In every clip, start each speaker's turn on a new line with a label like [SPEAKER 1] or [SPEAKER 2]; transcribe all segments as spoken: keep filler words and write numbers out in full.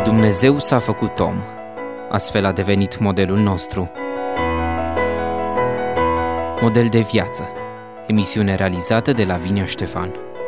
[SPEAKER 1] Dumnezeu s-a făcut om, astfel a devenit modelul nostru. Model de viață, emisiune realizată de Lavinia Ștefan.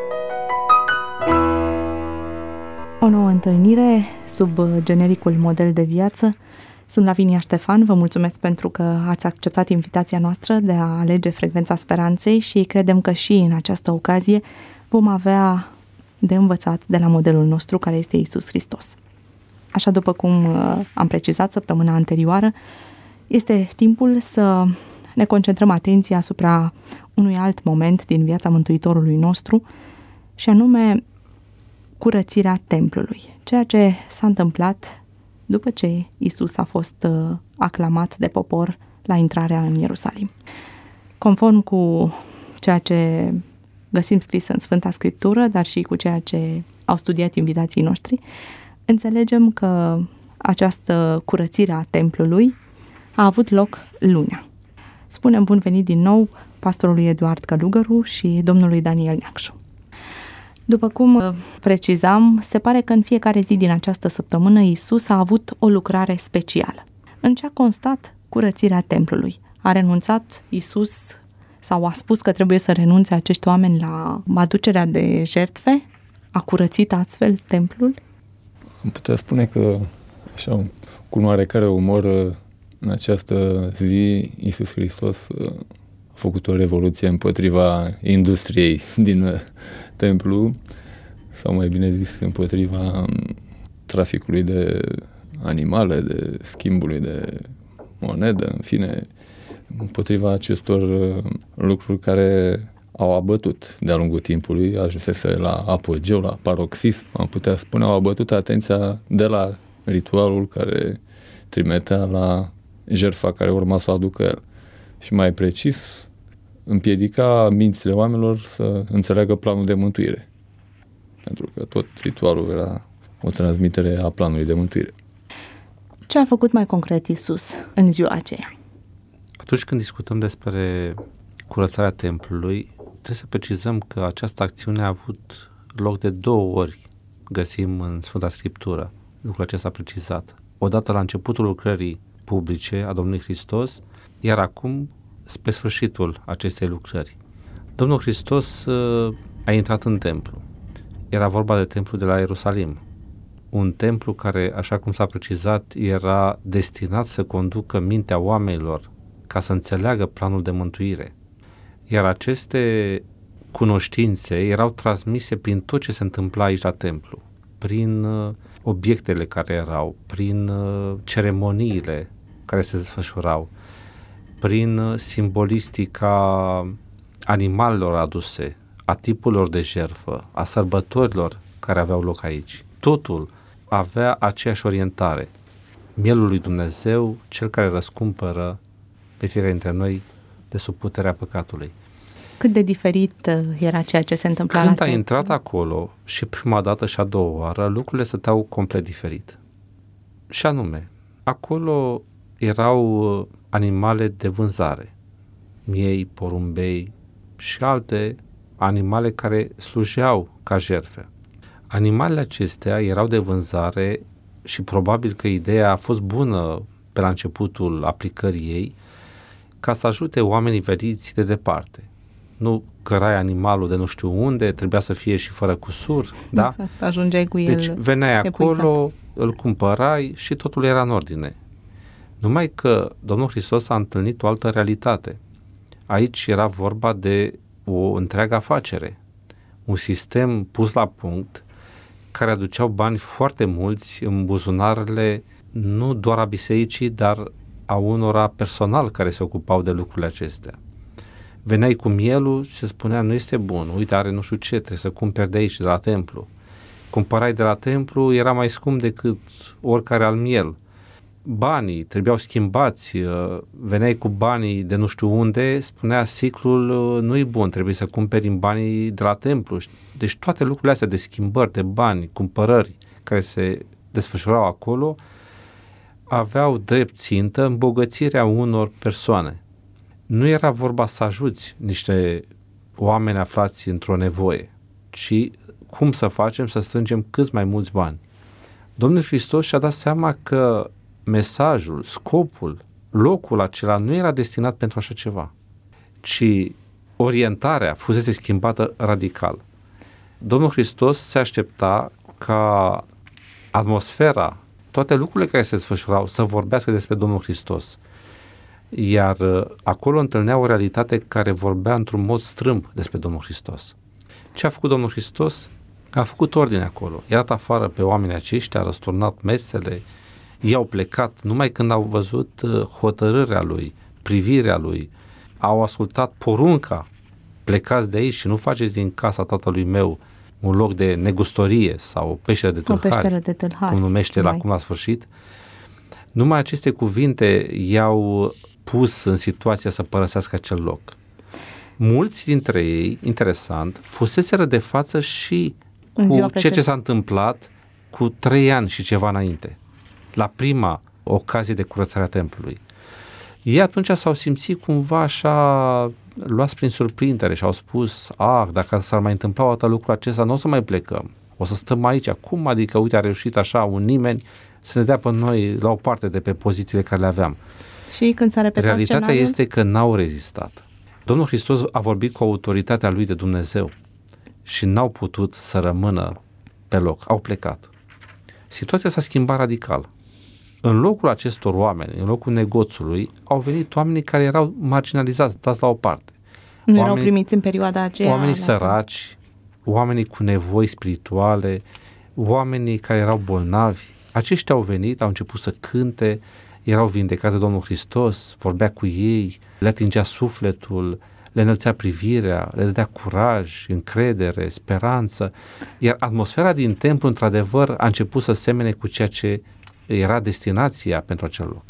[SPEAKER 2] O nouă întâlnire sub genericul Model de viață. Sunt Lavinia Ștefan, vă mulțumesc pentru că ați acceptat invitația noastră de a alege Frecvența Speranței și credem că și în această ocazie vom avea de învățat de la modelul nostru, care este Iisus Hristos. Așa după cum am precizat săptămâna anterioară, este timpul să ne concentrăm atenția asupra unui alt moment din viața Mântuitorului nostru, și anume curățirea templului, ceea ce s-a întâmplat după ce Iisus a fost aclamat de popor la intrarea în Ierusalim. Conform cu ceea ce găsim scris în Sfânta Scriptură, dar și cu ceea ce au studiat invitații noștri, înțelegem că această curățire a templului a avut loc lunea. Spunem bun venit din nou pastorului Eduard Călugăru și domnului Daniel Neacșu. După cum precizam, se pare că în fiecare zi din această săptămână Iisus a avut o lucrare specială. În ce a constat curățirea templului? A renunțat Iisus sau a spus că trebuie să renunțe acești oameni la aducerea de jertfe? A curățit astfel templul?
[SPEAKER 3] Am putea spune că, așa, cu un oarecare umor, în această zi, Iisus Hristos a făcut o revoluție împotriva industriei din templu, sau mai bine zis, împotriva traficului de animale, de schimbului de monedă, în fine, împotriva acestor lucruri care au abătut de-a lungul timpului, ajunsese la apogeu, la paroxism, am putea spune, au abătut atenția de la ritualul care trimitea la jertfa care urma să o aducă el. Și mai precis, împiedica mințile oamenilor să înțeleagă planul de mântuire. Pentru că tot ritualul era o transmitere a planului de mântuire.
[SPEAKER 2] Ce a făcut mai concret Iisus în ziua aceea?
[SPEAKER 4] Atunci când discutăm despre curățarea templului, trebuie să precizăm că această acțiune a avut loc de două ori, găsim în Sfânta Scriptură lucrul acesta precizat. Odată la începutul lucrării publice a Domnului Hristos, iar acum spre sfârșitul acestei lucrări. Domnul Hristos a intrat în templu. Era vorba de templu de la Ierusalim. Un templu care, așa cum s-a precizat, era destinat să conducă mintea oamenilor ca să înțeleagă planul de mântuire. Iar aceste cunoștințe erau transmise prin tot ce se întâmpla aici la templu, prin uh, obiectele care erau, prin uh, ceremoniile care se desfășurau, prin uh, simbolistica animalelor aduse, a tipurilor de jertfă, a sărbătorilor care aveau loc aici. Totul avea aceeași orientare. Mielul lui Dumnezeu, cel care răscumpără pe fiecare dintre noi de sub puterea păcatului.
[SPEAKER 2] Cât de diferit era ceea ce se întâmpla
[SPEAKER 4] Când
[SPEAKER 2] la
[SPEAKER 4] a intrat acolo, și prima dată și a doua oară, lucrurile stăteau complet diferit. Și anume, acolo erau animale de vânzare, miei, porumbei și alte animale care slujeau ca jertfe. Animalele acestea erau de vânzare și probabil că ideea a fost bună pe la începutul aplicării ei, ca să ajute oamenii veniți de departe. Nu cărai animalul de nu știu unde, trebuia să fie și fără cusur, da?
[SPEAKER 2] Exact, ajungeai cu el.
[SPEAKER 4] Deci veneai
[SPEAKER 2] epuizat.
[SPEAKER 4] acolo, îl cumpărai și totul era în ordine. Numai că Domnul Hristos a întâlnit o altă realitate. Aici era vorba de o întreagă afacere, un sistem pus la punct care aduceau bani foarte mulți în buzunarele nu doar a bisericii, dar a unora personal care se ocupau de lucrurile acestea. Veneai cu mielul și se spunea, nu este bun, uite, are nu știu ce, trebuie să cumperi de aici, de la templu. Cumpărai de la templu, era mai scump decât oricare alt miel. Banii trebuiau schimbați, veneai cu banii de nu știu unde, spunea, siclul nu e bun, trebuie să cumperi în banii de la templu. Deci toate lucrurile astea de schimbări, de bani, cumpărări care se desfășurau acolo, aveau drept țintă îmbogățirea unor persoane. Nu era vorba să ajuți niște oameni aflați într-o nevoie, ci cum să facem să strângem cât mai mulți bani. Domnul Hristos și-a dat seama că mesajul, scopul, locul acela nu era destinat pentru așa ceva, ci orientarea fusese schimbată radical. Domnul Hristos se aștepta ca atmosfera, toate lucrurile care se desfășurau, să vorbească despre Domnul Hristos. Iar acolo întâlnea o realitate care vorbea într-un mod strâmb despre Domnul Hristos. Ce a făcut Domnul Hristos? A făcut ordine acolo. I-a dat afară pe oamenii aceștia, a răsturnat mesele, i-au plecat numai când au văzut hotărârea lui, privirea lui, au ascultat porunca, plecați de aici și nu faceți din casa tatălui meu un loc de negustorie sau o peșteră de tâlhari,
[SPEAKER 2] o peșteră de tâlhari,
[SPEAKER 4] cum numește la acum la sfârșit. Numai aceste cuvinte i-au pus în situația să părăsească acel loc. Mulți dintre ei, interesant, fuseseră de față și cu ceea ce s-a întâmplat cu trei ani și ceva înainte, la prima ocazie de curățare a templului. Ei atunci s-au simțit cumva așa luați prin surprindere și au spus, ah, dacă s-ar mai întâmpla o dată lucrul acesta, nu o să mai plecăm, o să stăm aici. Cum adică, uite, a reușit așa un nimeni să ne dea pe noi la o parte de pe pozițiile care le aveam.
[SPEAKER 2] Și când s-a repetat
[SPEAKER 4] Realitatea
[SPEAKER 2] scenariul?
[SPEAKER 4] este că n-au rezistat. Domnul Hristos a vorbit cu autoritatea lui de Dumnezeu și n-au putut să rămână pe loc, au plecat. Situația s-a schimbat radical. În locul acestor oameni, în locul negoțului, au venit oamenii care erau marginalizați, dați la o parte.
[SPEAKER 2] Nu
[SPEAKER 4] oamenii,
[SPEAKER 2] erau primiți în perioada aceea.
[SPEAKER 4] Oamenii săraci, oamenii cu nevoi spirituale, oamenii care erau bolnavi. Aceștia au venit, au început să cânte, erau vindecați de Domnul Hristos, vorbea cu ei, le atingea sufletul, le înălțea privirea, le dădea curaj, încredere, speranță. Iar atmosfera din templu, într-adevăr, a început să semene cu ceea ce era destinația pentru acel loc.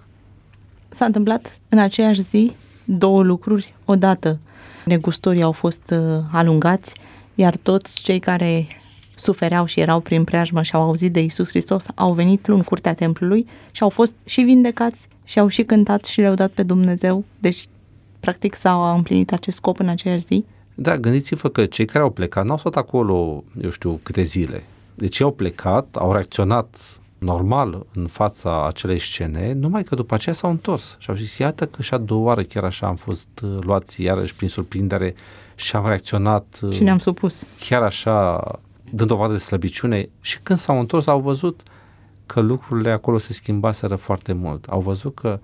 [SPEAKER 2] S-a întâmplat în aceeași zi două lucruri. Odată, negustorii au fost uh, alungați, iar toți cei care sufereau și erau prin preajmă și au auzit de Iisus Hristos au venit în curtea templului și au fost și vindecați și au și cântat și le-au dat pe Dumnezeu. Deci, practic, s-a împlinit acest scop în aceeași zi.
[SPEAKER 4] Da, gândiți-vă că cei care au plecat n-au stat acolo, eu știu, câte zile. Deci au plecat, au reacționat normal în fața acelei scene, numai că după aceea s-au întors și au zis, iată că și a doua oară chiar așa am fost luați iarăși prin surprindere și am reacționat
[SPEAKER 2] și ne-am supus.
[SPEAKER 4] Chiar așa, dând dovadă de slăbiciune, și când s-au întors au văzut că lucrurile acolo se schimbaseră foarte mult. Au văzut că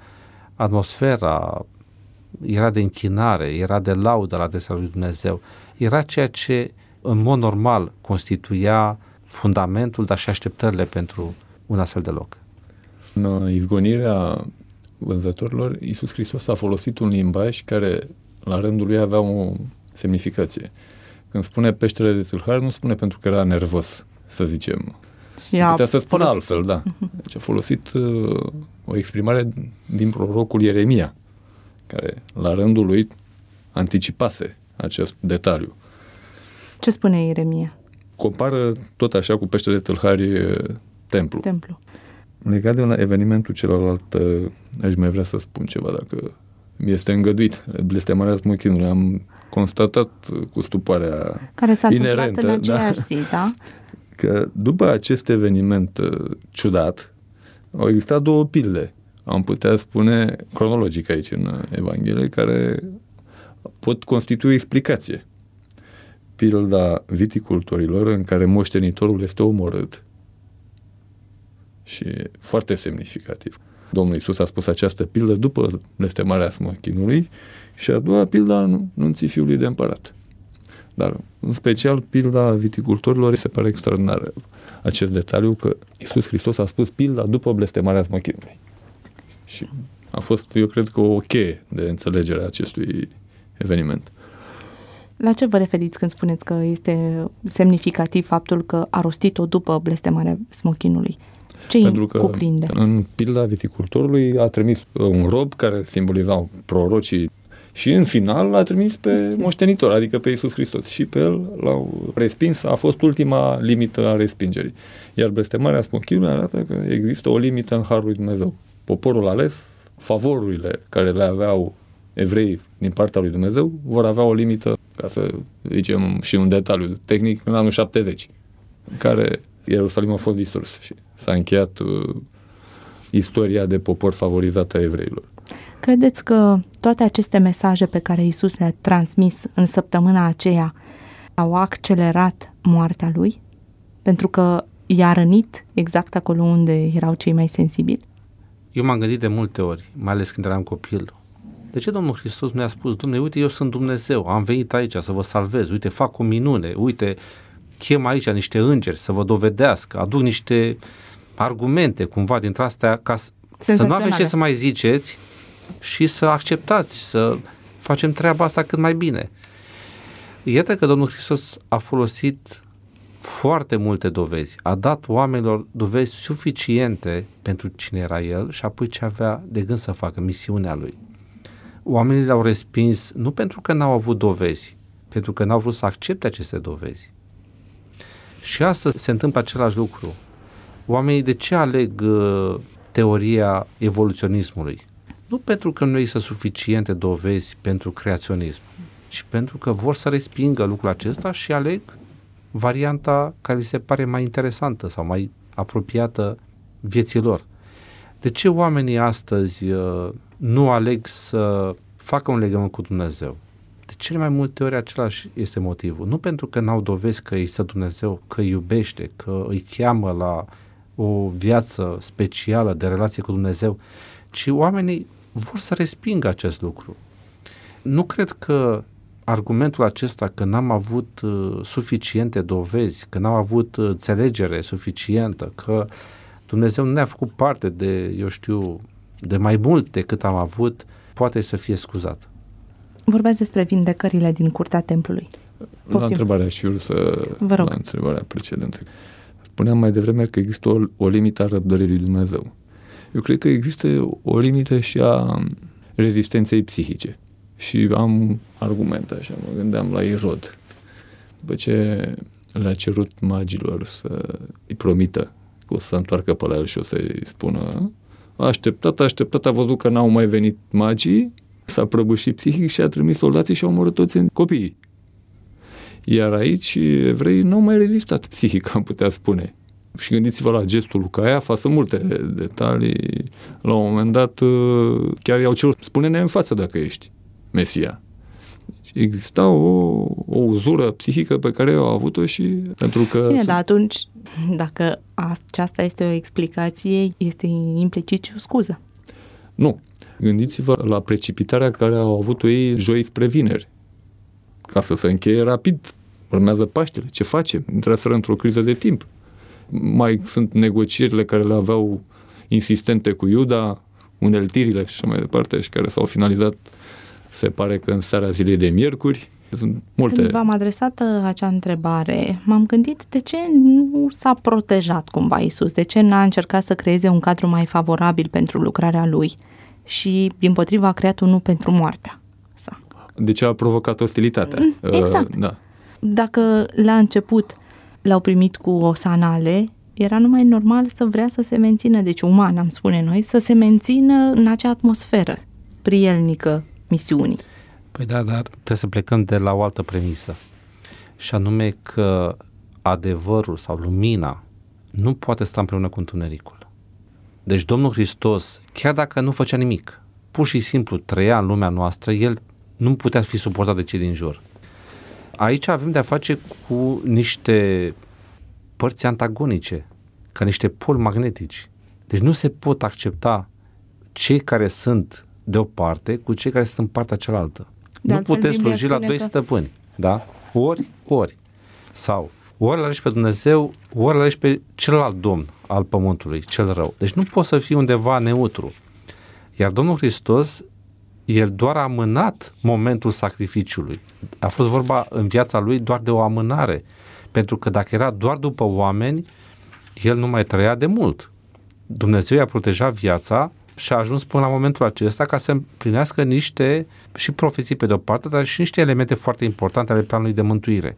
[SPEAKER 4] atmosfera era de închinare, era de laudă la adresa lui Dumnezeu, era ceea ce în mod normal constituia fundamentul, dar și așteptările pentru un astfel de loc.
[SPEAKER 3] În izgonirea vânzătorilor, Iisus Hristos a folosit un limbaj care la rândul lui avea o semnificație. Când spune peștere de tâlhari, nu spune pentru că era nervos, să zicem. Putea să spună folosit. altfel, da. Deci a folosit uh, o exprimare din prorocul Ieremia, care la rândul lui anticipase acest detaliu.
[SPEAKER 2] Ce spune Ieremia?
[SPEAKER 3] Compară tot așa cu peștere de tâlhari templu.
[SPEAKER 2] Templu.
[SPEAKER 3] Legat de un evenimentul celălalt, aș mai vrea să spun ceva, dacă mi este îngăduit. Blestemarea smochinului. Am constatat cu stupoarea
[SPEAKER 2] care s-a
[SPEAKER 3] inerentă,
[SPEAKER 2] întâmplat în aceeași da? zi, da?
[SPEAKER 3] Că după acest eveniment ciudat, au existat două pilde, am putea spune cronologic aici în Evanghelie, care pot constitui o explicație. Pilda viticultorilor, în care moștenitorul este omorât, și foarte semnificativ. Domnul Iisus a spus această pildă după blestemarea smochinului, și a doua pilda nunții fiului de împărat. Dar, în special, pilda viticultorilor se pare extraordinară acest detaliu, că Iisus Hristos a spus pilda după blestemarea smochinului. Și a fost, eu cred că, o cheie de înțelegere a acestui eveniment.
[SPEAKER 2] La ce vă referiți când spuneți că este semnificativ faptul că a rostit-o după blestemarea smochinului? Ce
[SPEAKER 3] Pentru că
[SPEAKER 2] cuprinde?
[SPEAKER 3] În pilda viticultorului a trimis un rob care simbolizau prorocii și în final l-a trimis pe moștenitor, adică pe Iisus Hristos. Și pe el l-au respins, a fost ultima limită a respingerii. Iar blestemarea smochinului arată că există o limită în harul lui Dumnezeu. Poporul ales, favorurile care le aveau evrei din partea lui Dumnezeu vor avea o limită, ca să zicem și un detaliu tehnic, în anul șaptezeci, în care Ierusalim a fost distrus și s-a încheiat uh, istoria de popor favorizată a evreilor.
[SPEAKER 2] Credeți că toate aceste mesaje pe care Iisus le-a transmis în săptămâna aceea au accelerat moartea lui? Pentru că i-a rănit exact acolo unde erau cei mai sensibili?
[SPEAKER 4] Eu m-am gândit de multe ori, mai ales când eram copil. De ce Domnul Hristos mi-a spus, Doamne, uite, eu sunt Dumnezeu, am venit aici să vă salvez, uite, fac o minune, uite, chem aici niște îngeri să vă dovedească, aduc niște argumente cumva dintre astea ca să nu aveți ce să mai ziceți și să acceptați, să facem treaba asta cât mai bine. Iată că Domnul Hristos a folosit foarte multe dovezi, a dat oamenilor dovezi suficiente pentru cine era El și apoi ce avea de gând să facă, misiunea Lui. Oamenii l-au respins nu pentru că n-au avut dovezi, pentru că n-au vrut să accepte aceste dovezi. Și astăzi se întâmplă același lucru. Oamenii de ce aleg uh, teoria evoluționismului? Nu pentru că nu există suficiente dovezi pentru creaționism, ci pentru că vor să respingă lucrul acesta și aleg varianta care li se pare mai interesantă sau mai apropiată vieților. De ce oamenii astăzi uh, nu aleg să facă un legământ cu Dumnezeu? De cele mai multe ori același este motivul. Nu pentru că n-au dovezi că există Dumnezeu, că îi iubește, că îi cheamă la o viață specială de relație cu Dumnezeu, ci oamenii vor să respingă acest lucru. Nu cred că argumentul acesta că n-am avut uh, suficiente dovezi, că n-am avut uh, înțelegere suficientă, că Dumnezeu nu ne-a făcut parte de, eu știu, de mai mult decât am avut, poate să fie scuzat.
[SPEAKER 2] Vorbeați despre vindecările din curtea templului. Poftim.
[SPEAKER 3] La întrebarea și eu să...
[SPEAKER 2] Vă rog.
[SPEAKER 3] La întrebarea precedentă. Spuneam mai devreme că există o, o limită a răbdării lui Dumnezeu. Eu cred că există o limită și a rezistenței psihice. Și am argumente, așa, mă gândeam la Irod. După ce le-a cerut magilor să îi promită că o să se întoarcă pe la el și o să-i spună, a așteptat, a așteptat, a văzut că n-au mai venit magii, s-a prăbușit psihic și a trimis soldații și au omorât toți în copiii. Iar aici evreii n-au mai rezistat psihic, am putea spune. Și gândiți-vă la gestul lui Caiafa, sunt multe detalii. La un moment dat chiar i-au cerut, spune-ne în față dacă ești Mesia. Exista o, o uzură psihică pe care au avut-o și pentru că...
[SPEAKER 2] Bine, dar atunci, dacă aceasta este o explicație, este implicit și o scuză.
[SPEAKER 3] Nu. Gândiți-vă la precipitarea care au avut-o ei joi spre vineri. Ca să se încheie rapid. Urmează Paștele. Ce facem? Intraseră într-o criză de timp. Mai sunt negocierile care le aveau insistente cu Iuda, uneltirile și așa mai departe, și care s-au finalizat, se pare că în seara zilei de miercuri. Sunt multe...
[SPEAKER 2] Când v-am adresat acea întrebare, m-am gândit de ce nu s-a protejat cumva Iisus, de ce n-a încercat să creeze un cadru mai favorabil pentru lucrarea lui și, dimpotrivă, a creat unul pentru moartea sa.
[SPEAKER 3] De ce a provocat ostilitatea?
[SPEAKER 2] Exact.
[SPEAKER 3] Uh, da.
[SPEAKER 2] Dacă la început l-au primit cu osanale, era numai normal să vrea să se mențină, deci uman, am spune noi, să se mențină în acea atmosferă prielnică misiunii.
[SPEAKER 4] Păi da, dar trebuie să plecăm de la o altă premisă, și anume că adevărul sau lumina nu poate sta împreună cu întunericul. Deci Domnul Hristos, chiar dacă nu făcea nimic, pur și simplu trăia în lumea noastră, El nu putea fi suportat de cei din jur. Aici avem de-a face cu niște părți antagonice, ca niște poli magnetici. Deci nu se pot accepta cei care sunt de o parte cu cei care sunt în partea cealaltă. De nu puteți sluji la doi că... stăpâni. Da? Ori, ori. Sau ori îl alegi pe Dumnezeu, ori îl alegi pe celălalt domn al pământului, cel rău. Deci nu poți să fii undeva neutru. Iar Domnul Hristos, El doar a amânat momentul sacrificiului. A fost vorba în viața Lui doar de o amânare. Pentru că dacă era doar după oameni, El nu mai trăia de mult. Dumnezeu i-a protejat viața și a ajuns până la momentul acesta ca să împlinească niște și profeții pe de-o parte, dar și niște elemente foarte importante ale planului de mântuire.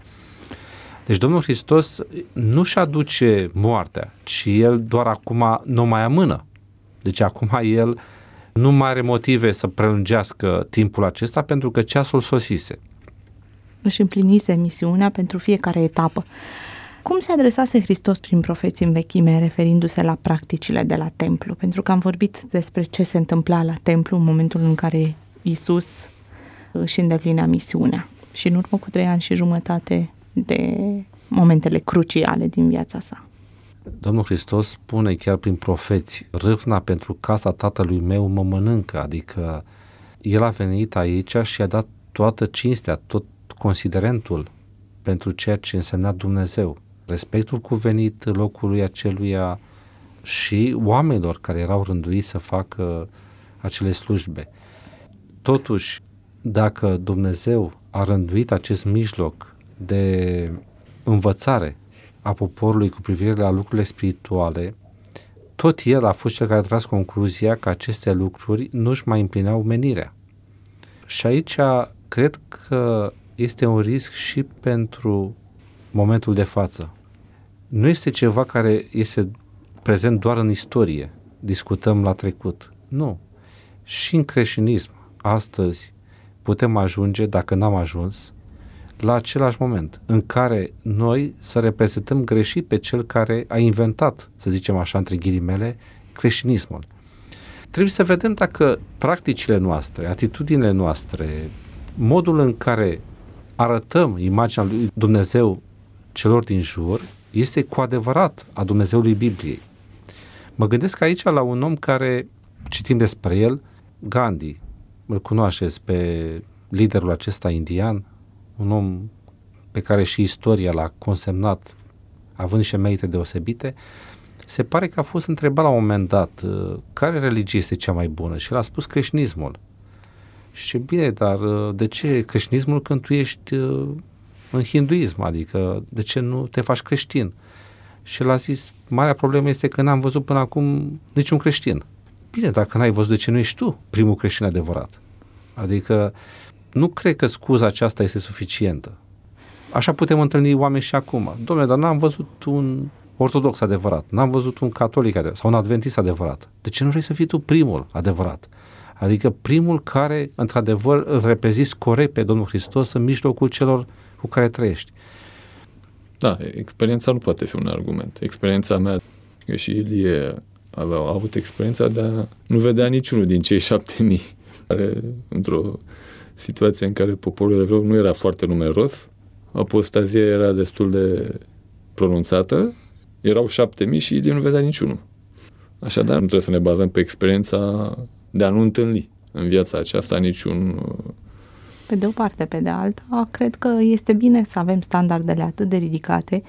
[SPEAKER 4] Deci Domnul Hristos nu-și aduce moartea, ci El doar acum nu mai amână. Deci acum El nu mai are motive să prelungească timpul acesta pentru că ceasul sosise.
[SPEAKER 2] Își împlinise misiunea pentru fiecare etapă. Cum se adresase Hristos prin profeți în vechime, referindu-se la practicile de la templu? Pentru că am vorbit despre ce se întâmpla la templu în momentul în care Iisus își îndeplinea misiunea. Și în urmă cu trei ani și jumătate de momentele cruciale din viața sa.
[SPEAKER 4] Domnul Hristos spune chiar prin profeți, râvna pentru casa tatălui meu mă mănâncă, adică El a venit aici și a dat toată cinstea, tot considerentul pentru ceea ce însemna Dumnezeu, respectul cuvenit locului aceluia și oamenilor care erau rânduiți să facă acele slujbe. Totuși, dacă Dumnezeu a rânduit acest mijloc de învățare a poporului cu privire la lucrurile spirituale, tot El a fost cel care a tras concluzia că aceste lucruri nu își mai împlineau menirea. Și aici cred că este un risc și pentru momentul de față. Nu este ceva care este prezent doar în istorie, discutăm la trecut. Nu. Și în creștinism, astăzi, putem ajunge, dacă n-am ajuns, la același moment în care noi să reprezentăm greșit pe cel care a inventat, să zicem așa, între ghilimele, creștinismul. Trebuie să vedem dacă practicile noastre, atitudinile noastre, modul în care arătăm imaginea lui Dumnezeu celor din jur, este cu adevărat a Dumnezeului Bibliei. Mă gândesc aici la un om care, citim despre el, Gandhi, îl cunoașteți pe liderul acesta indian, un om pe care și istoria l-a consemnat având niște merite deosebite. Se pare că a fost întrebat la un moment dat care religie este cea mai bună și el a spus creștinismul. Și bine, dar de ce creștinismul când tu ești în hinduism, adică de ce nu te faci creștin? Și el a zis, marea problemă este că n-am văzut până acum niciun creștin. Bine, dacă n-ai văzut, de ce nu ești tu primul creștin adevărat? Adică nu cred că scuza aceasta este suficientă. Așa putem întâlni oameni și acum. Dom'le, dar n-am văzut un ortodox adevărat, n-am văzut un catolic adevărat sau un adventist adevărat. De ce nu vrei să fii tu primul adevărat? Adică primul care, într-adevăr, îl reprezinți corect pe Domnul Hristos în mijlocul celor cu care trăiești.
[SPEAKER 3] Da, experiența nu poate fi un argument. Experiența mea, că și Ilie avea, a avut experiența de a nu vedea niciunul din cei șapte mii, care, într-o situație în care poporul evreu nu era foarte numeros, apostazia era destul de pronunțată, erau șapte mii și Ilie nu vedea niciunul. Așadar, nu trebuie să ne bazăm pe experiența de a nu întâlni în viața aceasta niciun...
[SPEAKER 2] Pe de o parte, pe de alta, cred că este bine să avem standardele atât de ridicate,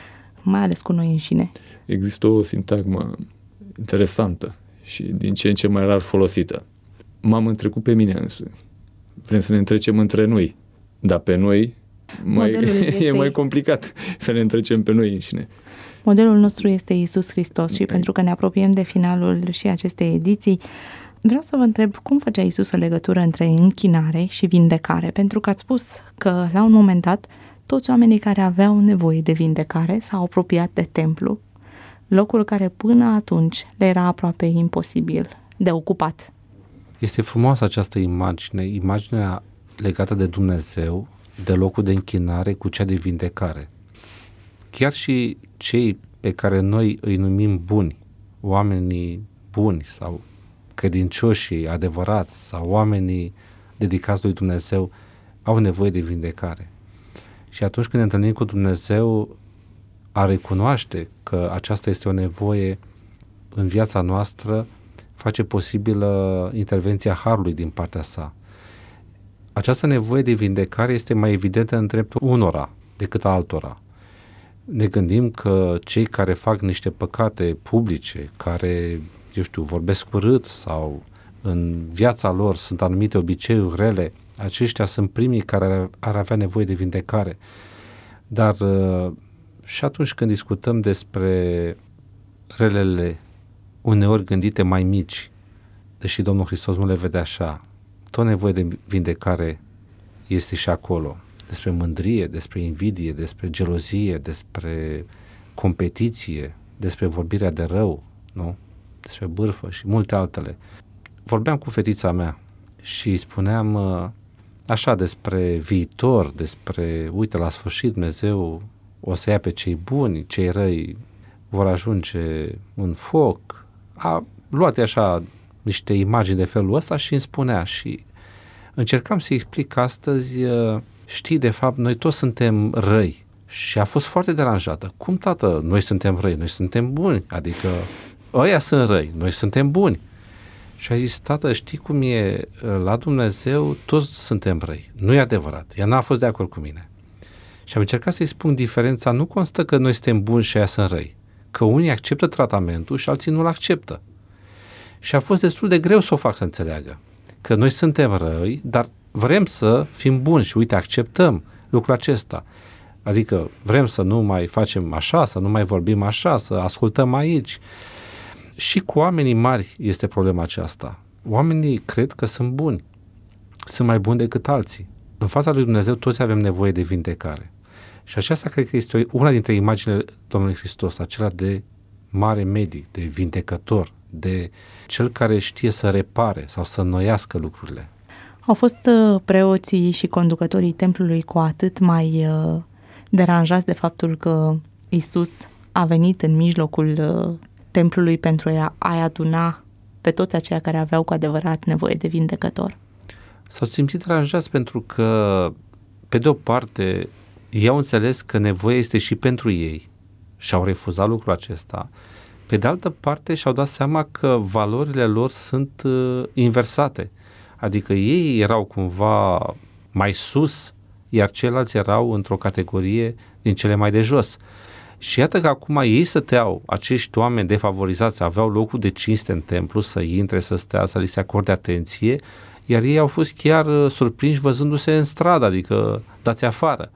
[SPEAKER 2] mai ales cu noi înșine.
[SPEAKER 3] Există o sintagmă interesantă și din ce în ce mai rar folosită. M-am întrecut pe mine însumi. Vrem să ne întrecem între noi, dar pe noi mai, este... e mai complicat să ne întrecem pe noi înșine.
[SPEAKER 2] Modelul nostru este Iisus Hristos și pentru că ne apropiem de finalul și acestei ediții, vreau să vă întreb cum făcea Iisus o legătură între închinare și vindecare, pentru că ați spus că la un moment dat toți oamenii care aveau nevoie de vindecare s-au apropiat de templu, locul care până atunci le era aproape imposibil de ocupat.
[SPEAKER 4] Este frumoasă această imagine, imaginea legată de Dumnezeu, de locul de închinare cu cea de vindecare. Chiar și cei pe care noi îi numim buni, oamenii buni sau credincioșii adevărați sau oamenii dedicați lui Dumnezeu, au nevoie de vindecare. Și atunci când ne întâlnim cu Dumnezeu, a recunoaște că aceasta este o nevoie în viața noastră, face posibilă intervenția Harului din partea sa. Această nevoie de vindecare este mai evidentă în dreptul unora decât altora. Ne gândim că cei care fac niște păcate publice, care, eu știu, vorbesc urât sau în viața lor sunt anumite obiceiuri rele, aceștia sunt primii care ar avea nevoie de vindecare. Dar și atunci când discutăm despre relele uneori gândite mai mici, deși Domnul Hristos nu le vede așa, tot nevoie de vindecare este și acolo. Despre mândrie, despre invidie, despre gelozie, despre competiție, despre vorbirea de rău, nu? Despre bârfă și multe altele. Vorbeam cu fetița mea și îi spuneam așa despre viitor, despre, uite, la sfârșit Dumnezeu o să ia pe cei buni, cei răi vor ajunge în foc. A luat așa niște imagini de felul ăsta și îmi spunea și încercam să-i explic astăzi, știi, de fapt, noi toți suntem răi. Și a fost foarte deranjată. Cum, tată, noi suntem răi, noi suntem buni, adică ăia sunt răi, noi suntem buni. Și a zis, tată, știi cum e, la Dumnezeu toți suntem răi. Nu e adevărat, ea n-a fost de acord cu mine. Și am încercat să-i spun, diferența nu constă că noi suntem buni și ăia sunt răi, că unii acceptă tratamentul și alții nu-l acceptă. Și a fost destul de greu să o fac să înțeleagă, că noi suntem răi, dar vrem să fim buni și uite, acceptăm lucrul acesta. Adică vrem să nu mai facem așa, să nu mai vorbim așa, să ascultăm aici. Și cu oamenii mari este problema aceasta. Oamenii cred că sunt buni, sunt mai buni decât alții. În fața lui Dumnezeu toți avem nevoie de vindecare. Și aceasta cred că este una dintre imaginile Domnului Hristos, acela de mare medic, de vindecător, de cel care știe să repare sau să înnoiască lucrurile.
[SPEAKER 2] Au fost preoții și conducătorii templului cu atât mai deranjați de faptul că Iisus a venit în mijlocul templului pentru a-i aduna pe toți aceia care aveau cu adevărat nevoie de vindecător.
[SPEAKER 4] S-au simțit deranjați pentru că, pe de o parte, ei au înțeles că nevoia este și pentru ei și au refuzat lucrul acesta. Pe de altă parte, și-au dat seama că valorile lor sunt uh, inversate. Adică ei erau cumva mai sus, iar ceilalți erau într-o categorie din cele mai de jos. Și iată că acum ei stăteau, acești oameni defavorizați, aveau locul de cinste în templu, să intre, să stea, să li se acorde atenție, iar ei au fost chiar surprinși văzându-se în stradă, adică dați afară.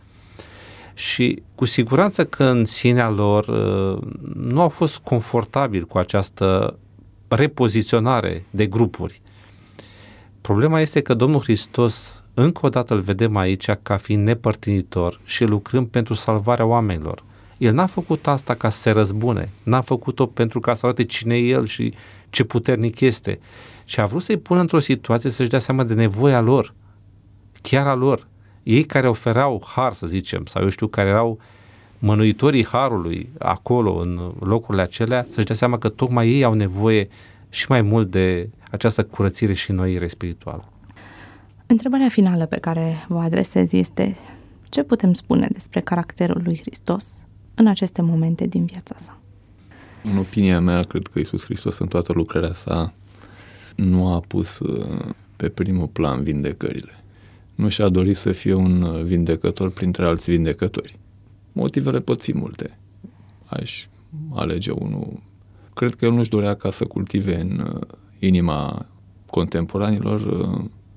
[SPEAKER 4] Și cu siguranță că în sinea lor nu au fost confortabili cu această repoziționare de grupuri. Problema este că Domnul Hristos, încă o dată îl vedem aici ca fiind nepărtinitor și lucrând pentru salvarea oamenilor. El n-a făcut asta ca să se răzbune, n-a făcut-o pentru ca să arate cine e el și ce puternic este, și a vrut să-i pună într-o situație să-și dea seama de nevoia lor, chiar a lor. Ei care oferau har, să zicem, sau eu știu, care erau mănuitorii harului acolo, în locurile acelea, să-și dea seama că tocmai ei au nevoie și mai mult de această curățire și înnoire spirituală.
[SPEAKER 2] Întrebarea finală pe care vă adresez este: ce putem spune despre caracterul lui Hristos în aceste momente din viața sa?
[SPEAKER 3] În opinia mea, cred că Iisus Hristos în toată lucrarea sa nu a pus pe primul plan vindecările. Nu și-a dorit să fie un vindecător printre alți vindecători. Motivele pot fi multe. Aș alege unul. Cred că el nu-și dorea ca să cultive în inima contemporanilor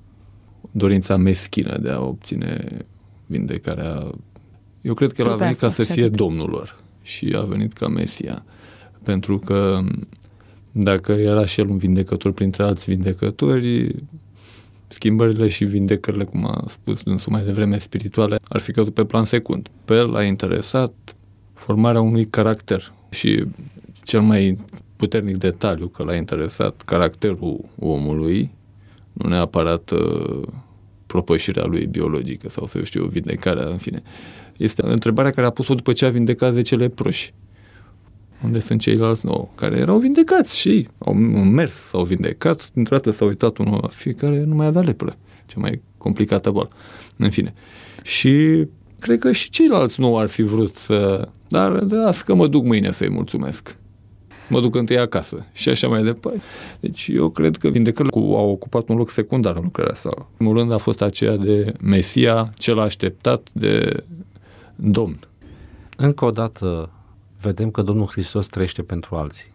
[SPEAKER 3] dorința meschină de a obține vindecarea. Eu cred că el a venit ca să fie Domnul lor și a venit ca Mesia. Pentru că dacă era și el un vindecător printre alți vindecători, schimbările și vindecările, cum a spus dânsul mai devreme, spirituale, ar fi căzut pe plan secund. Pe el a interesat formarea unui caracter și cel mai puternic detaliu că l-a interesat caracterul omului, nu neapărat uh, propășirea lui biologică sau, să eu știu, vindecarea, în fine. Este întrebarea care a pus-o după ce a vindecat zece leproși. Unde sunt ceilalți nouă, care erau vindecați și au mers, s-au vindecat, dintr-o dată s-a uitat unul la fiecare, nu mai avea lepră. Cea mai complicată boală. În fine. Și cred că și ceilalți nu ar fi vrut să... Dar las că mă duc mâine să-i mulțumesc. Mă duc întâi acasă și așa mai departe. Deci eu cred că vindecările au ocupat un loc secundar în lucrarea sa. În primul rând a fost aceea de Mesia, cel așteptat de Domn.
[SPEAKER 4] Încă o dată vedem că Domnul Hristos trăiește pentru alții.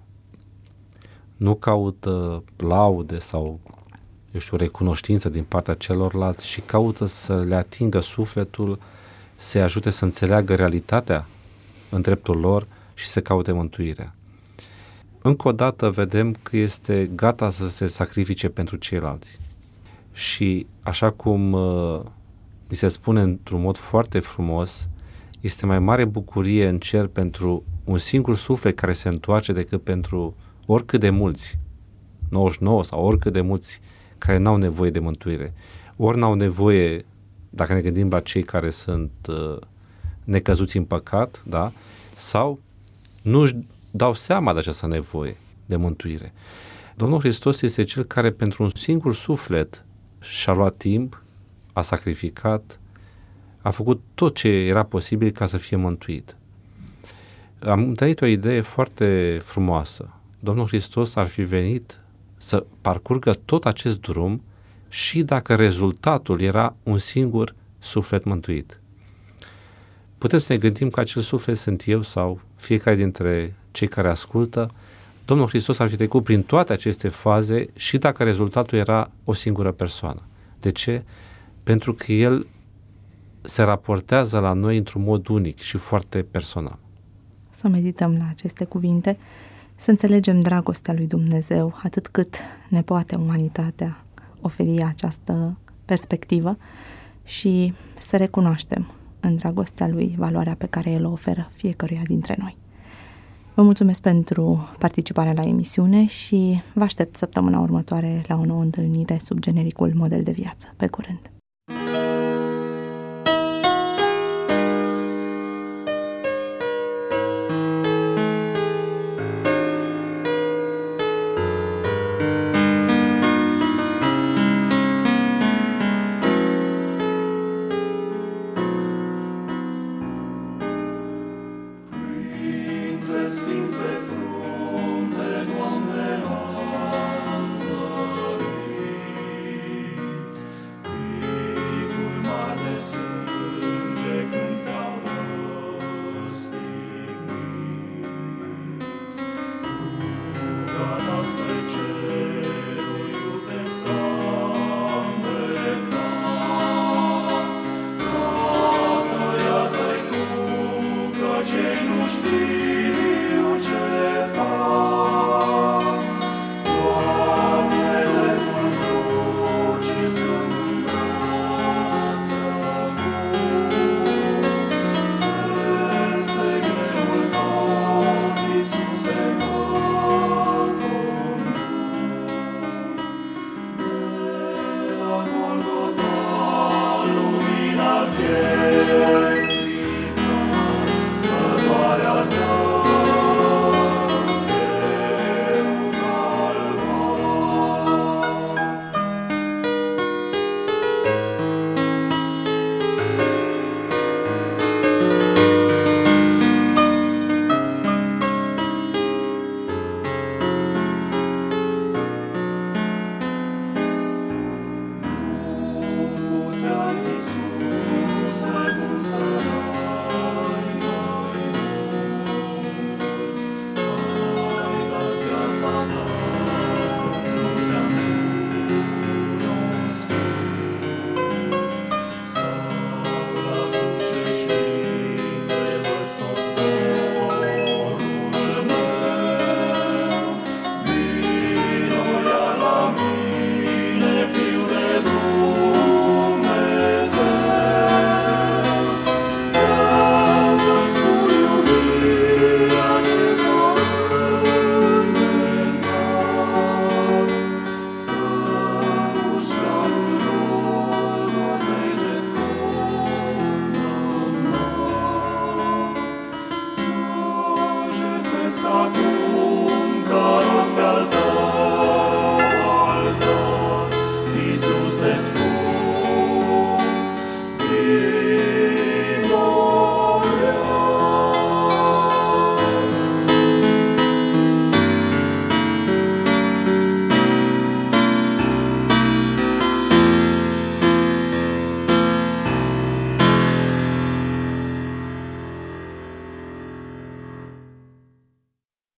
[SPEAKER 4] Nu caută laude sau, eu știu, recunoștință din partea celorlalți și caută să le atingă sufletul, să-i ajute să înțeleagă realitatea în dreptul lor și să caute mântuirea. Încă o dată vedem că este gata să se sacrifice pentru ceilalți. Și așa cum uh, mi se spune într-un mod foarte frumos, este mai mare bucurie în cer pentru un singur suflet care se întoarce decât pentru oricât de mulți, nouăzeci și nouă sau oricât de mulți care n-au nevoie de mântuire. Ori n-au nevoie, dacă ne gândim la cei care sunt uh, necăzuți în păcat, da? Sau nu își dau seama de această nevoie de mântuire. Domnul Hristos este Cel care pentru un singur suflet și-a luat timp, a sacrificat, a făcut tot ce era posibil ca să fie mântuit. Am întâlnit o idee foarte frumoasă. Domnul Hristos ar fi venit să parcurgă tot acest drum și dacă rezultatul era un singur suflet mântuit. Putem să ne gândim că acel suflet sunt eu sau fiecare dintre cei care ascultă. Domnul Hristos ar fi trecut prin toate aceste faze și dacă rezultatul era o singură persoană. De ce? Pentru că El se raportează la noi într-un mod unic și foarte personal.
[SPEAKER 2] Să medităm la aceste cuvinte, să înțelegem dragostea lui Dumnezeu atât cât ne poate umanitatea oferi această perspectivă și să recunoaștem în dragostea lui valoarea pe care El o oferă fiecăruia dintre noi. Vă mulțumesc pentru participarea la emisiune și vă aștept săptămâna următoare la o nouă întâlnire sub genericul Model de Viață. Pe curând!